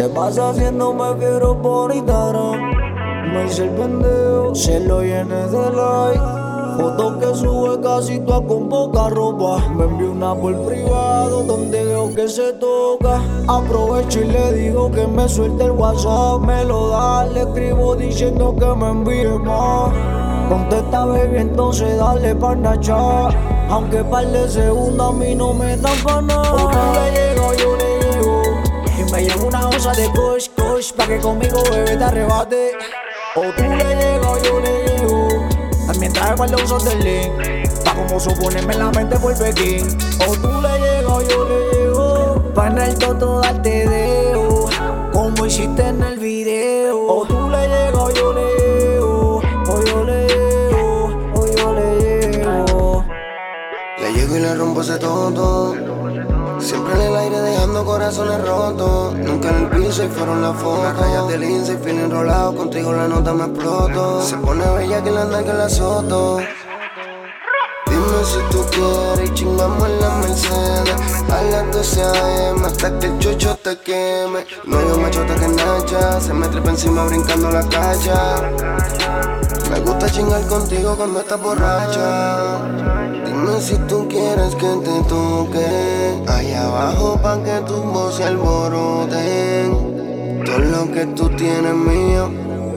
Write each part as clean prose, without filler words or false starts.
te pasa haciéndome fiero por Instagram. Me hice el pendejo, se lo llené de like. Fotos que sube casi toda con poca ropa. Me envió una por privado donde veo que se toca. Aprovecho y le digo que me suelte el WhatsApp. Me lo da, le escribo diciendo que me envíe más. Contesta baby, entonces dale pa' nachar. Aunque par de segundos a mí no me dan pa' nada. O tú le llego, yo le llego. Y me llevo una onza de kush, kush, pa' que conmigo bebé te arrebate. O tú le llego, yo le llego. También trae par de onzas del link, pa' como suponerme en la mente por Pekín. O tú le llego, yo le llego. Pa' en el toto darte dedo, como hiciste en el video. O tú le llego, yo le llego. O yo le llego, o yo le llego. Le llego y le rompo ese toto. Siempre en el aire dejando corazones rotos. Nunca en el piso y fueron las fotos. Las rayas de lince y feel enrolado. Contigo la nota me exploto. Se pone bella que la anda que la soto. Dime si tú quieres y chingamos en la Mercedes a las 12 AM hasta que el chocho te queme. No hay un machota que nacha, se me trepa encima brincando la cacha. Me gusta chingar contigo cuando estás borracha. Dime si tú quieres que te toque allá abajo pa' que tu voz se alboroten. Todo lo que tú tienes es mío.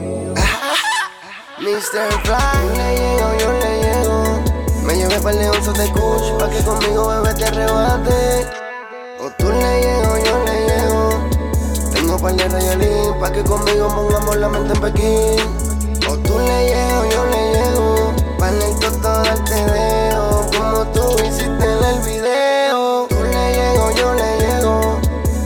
Mr. Fly, le llego, yo le llego. Me llevé par de onzas de kush pa' que conmigo bebé te arrebate. O tú le llego, yo le llego. Tengo par de rayalín pa' que conmigo pongamos la mente en Pekín. O tú le llego, yo le llego. Pa' en el toto darte dedo, como tú hiciste en el video. Tú le llego, yo le llego.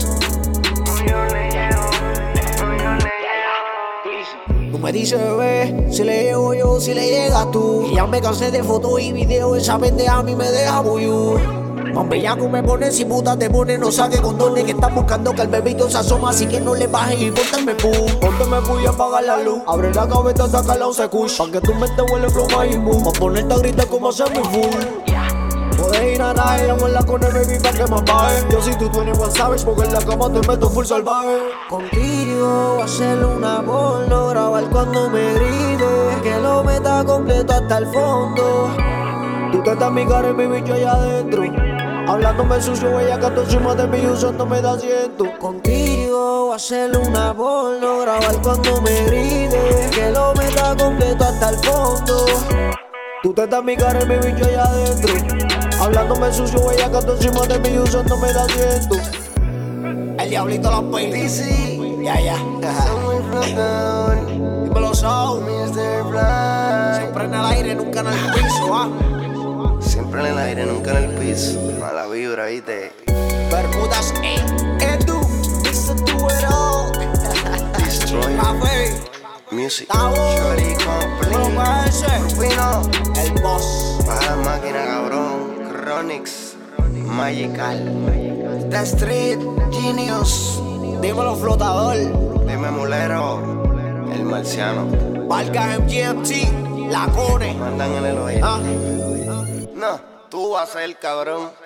Tú me dices, bebé, si le llego yo, si le llegas tú. Y ya me cansé de fotos y videos, esa pendeja a mí me deja buyú. Más bellaco me pones, si puta te pones, no saque condones. Que están buscando que el bebito se asoma, así que no le bajes y póntame pu. Póntame pu y apaga la luz. Abre la gaveta, saca la once kush, pa' que tu mente huele flow Majimbu. Pa' ponerte a gritar como hacer mi full. Puedes ir a nadie, la con el baby pa' que me apague. Yo si tú tienes one savage, porque en la cama te meto full salvaje. Contigo voy a hacer una porno, grabar cuando me grites, que lo meta completo hasta el fondo. Tú te estás mi cara y mi bicho allá adentro, hablándome sucio, ella que encima de mí y usándome de asiento. Contigo voy a hacer una porno, grabar cuando me grites, que lo meta completo hasta el fondo. Tú te estás mi cara y mi bicho allá adentro, hablándome sucio, ella que encima de mí y usándome de asiento. El diablito la pay. Ya. Somos el flotador. Dímelo, Sao. Mr. Fly. Siempre en el aire, nunca en el piso, Siempre en el aire, nunca en el piso. Mala vibra, viste. Bermudas, Edu, Mr. Do It All. Destroy Café, Music. Tabo, Shorty Complete. Rufino, el boss. Para la máquina, cabrón. Chronix. Magical. The Street Genius. Dímelo, flotador. Dime mulero. El marciano. Valga MGMT, la Cone. Mandan en el oído. No, tú vas a ser cabrón.